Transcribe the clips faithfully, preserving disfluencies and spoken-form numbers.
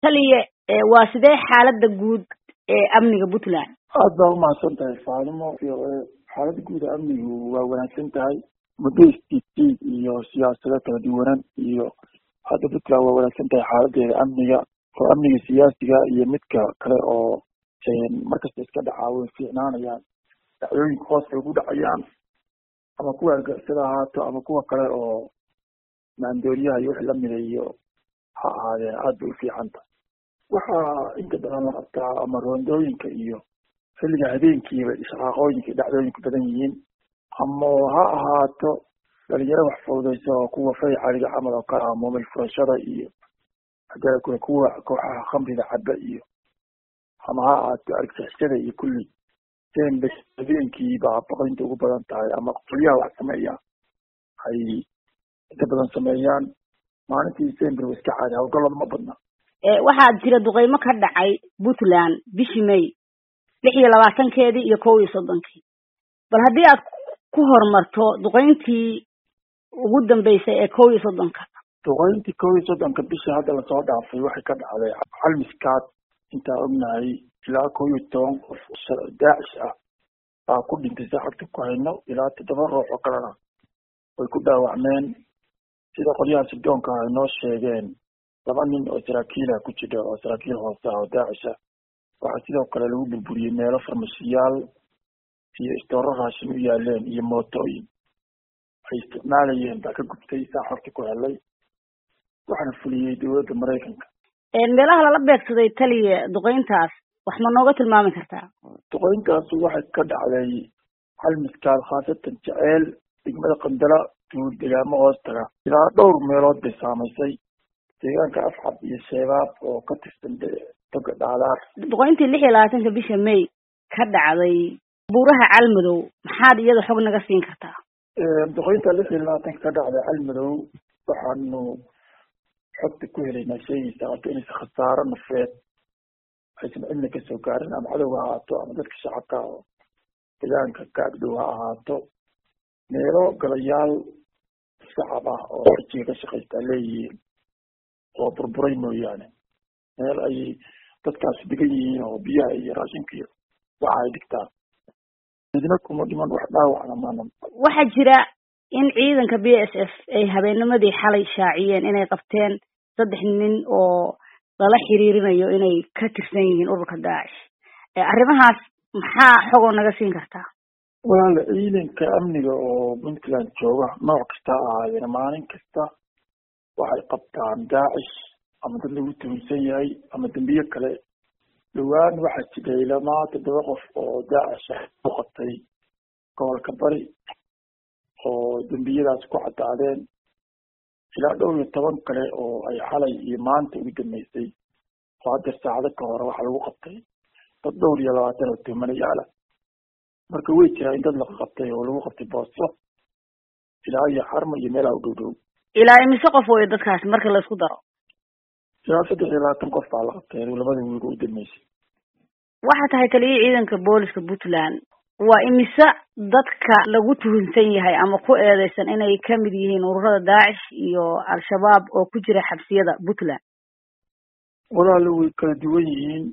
taliye waa sidee xaaladda guud ee amniga Puntland aad baa u mahadsan tahay faalimo iyo xaaladda guud ee amnigu waa wanaagsan tahay muddo iyo siyaasadda kala duwan iyo hadda Puntland waa wanaagsan tahay xaaladdeeda amniga oo amniga siyaasiga iyo midka kale oo markasta iska dhacaaway fiicnaanayaan dhacdooyinka hoos ugu dhacayaan ama kuwa argagixisada ahaato ama kuwa kale oo maandooriyaha iyo wixii la mideeyo ha ahaadeen aad bay u fiican tahay waxaa inta badan la qabtaa ama roondooyinka iyo xilliga habeenkiiba ishaqaaqooyinka dhacdooyinka badan yihiin ama ha ahaato dhalinyaro wax fududaysa oo kuwa fay caliga camal oo kale ah moomil furashada iyo hadda kuwa kooxaha khamrida cabba iyo ama ha ahaato argagixisada iyo kulli seen habeenkii baa boqoynta ugu badan tahay ama qolyaha wax sameeya ay inta badan sameeyaan maalintii December way iska caadi hawlgallada ma badna ee waxaa jira duqeymo ka dhacay Puntland bishii May lix iyo labaatankeedii iyo kow iyo soddonkii bal haddii aad ku hormarto duqeyntii ugu dambeysay ee kow iyo soddonka duqeyntii kow iyo soddonka bishii hadda la soo dhaafay waxay ka dhacday hal miskaad inta ognahay ilaa kow iyo toban qof daacish ah baa ku dhintay saacadda ku hayno ilaa toddoba ruux oo kalena way ku dhaawacmeen sida qolyaha sidoonka ay noo sheegeen laba nin oo saraakiil ah ku jira oo saraakiil hoose ah oo daacish ah waxaa sidoo kale lagu burburiyey meelo farmashiyaal iyo istooro raashin u yaaleen iyo mootooyin ay isticmaalayeen baa ka gubtay saa xogta ku helay waxaana fuliyey dowladda Maraykanka meelaha lala beegsaday taliye duqeyntaas wax ma nooga tilmaami kartaa duqeyntaas waxay ka dhacday hal miskaal khaasatan jaceyl degmada Qandala tuul deegaamo hoostaga ilaa dhowr meelood bay saamaysay deegaanka afxab iyo sheebaab oo ka tirsan toga dhaalaar duqeyntii lix iyo labaatanka bisha May ka dhacday buuraha Calmadow maxaad iyada xog naga siin kartaa duqeynta lix iyo labaatanka ka dhacday Calmadow waxaanu xogta ku helaynaa sheegaysa oo inaysan khasaaro nafeed aysan cidna ka soo gaarin ama cadowga ha ahaato ama dadka shacabka oo deegaanka ka agdhow ha ahaato meelo galayaal shacab ah oo xajiga ka shaqaystaa leeyihiin oo burburay mooyaane meel ay dadkaasi degan yihiin oo biyaha iyo raashinka iyo waxa ay dhigtaan midna kuma dhiman wax dhaawacna maanan waxaa jira in ciidanka B S F ay habeennimadii xalay shaaciyeen inay qabteen saddex nin oo lala xiriirinayo inay ka tirsan yihiin ururka Daacish arrimahaas maxaa xogoo naga siin kartaa walaal ciidanka amniga oo Puntland jooga nooc kasta ahaayeen maalin kasta waxay qabtaan Daacish ama dad lagu tuhunsan yahay ama dambiye kale dhawaan waxaa jiray lamaa toddoba qof oo Daacish ku qabtay gobolka bari oo dambiyadaas ku cadaadeen ilaa dhowr iyo toban kale oo ay xalay iyo maanta ugu dambeysay oo hadda saacado ka hore waxaa lagu qabtay dad dhowr iyo labaatan oo tuhmanayaala marka way jiraa in dad la qabtay oo lagu qabtay booso ilaa iyo xarmo iyo meelaha u dhow dhow ilaa imise qof way dadkaas marka la isku daro ilaa saddex iyo labaatan qof baa la qabtay labada wiil ugu dambeysay waxaa tahay taliye ciidanka booliska Puntland waa imise dadka lagu tuhunsan yahay ama ku eedeysan inay ka mid yihiin ururada Daacish iyo Al-Shabaab oo ku jira xabsiyada Puntland walaal way kala duwan yihiin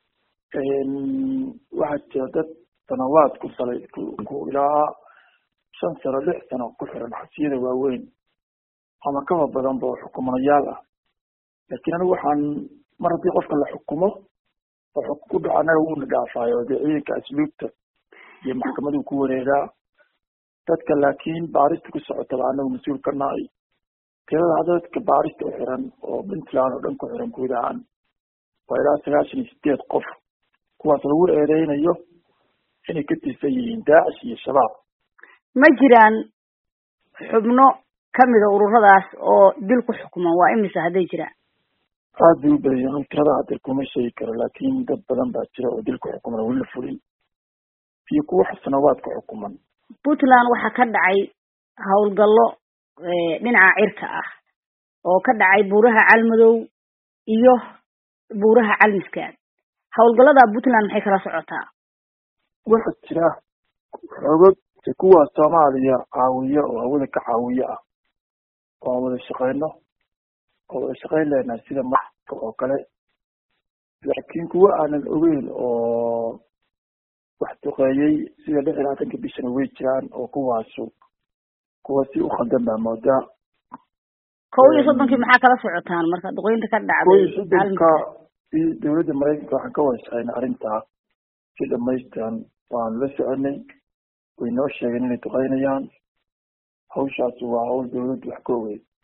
waxaa jira dad sanawaad ku salay ku ilaa shan sano lix sano ku xiran xabsiyada waaweyn ama kaba badan ba xukumanayaal ah laakiin anigu waxaan mar haddii qofka la xukumo oo xukun ku dhaco anaga wuuna dhaafaayo dee ciidanka asluubta iyo maxkamaduu ku wareegaa dadka laakiin baarista ku socotaba anagu mas-uul ka nahay tirada dadka baarista u xiran oo Puntland oo dhan ku xiran guud ahaan waa ilaa sagaashan iyo sideed qof kuwaas lagu eedeynayo inay ka tirsan yihiin Daacish iyo Shabaab ma jiraan xubno kamida ururadaas oo dil ku xukuman waa imisa hadday jiraan aad bay u badan yihiin tirada hadda kuma sheegi karo laakiin dad badan baa jira oo dil ku xukuman weli la fulin iyo kuwa xasanawaad ku xukuman Puntland waxaa ka dhacay hawlgallo dhinaca cirka ah oo ka dhacay buuraha Calmadow iyo buuraha Calmiskaad hawlgallada Puntland maxay kala socotaa waxaa jira xoogag kuwa Soomaaliya caawiya oo hawada ka caawiya ah oo wada shaqeyno oo wada shaqeyn leenahay sida marka oo kale laakiin kuwa aanan ogeyn oo wax duqeeyey sida lix iyo labaatanka bishana way jiraan oo kuwaasu kuwa si u khaldan baa moodaa. kow iyo soddonkii maxaa kala socotaan marka duqeynta ka dhacday? kow iyo soddonka iyo dowladda maraykanka waxaan ka wada arrintaa si dhamaystiran waan la soconay, way noo sheegeen inay duqeynayaan. hawshaas waa hawl dowladdu wax ka ogeyd.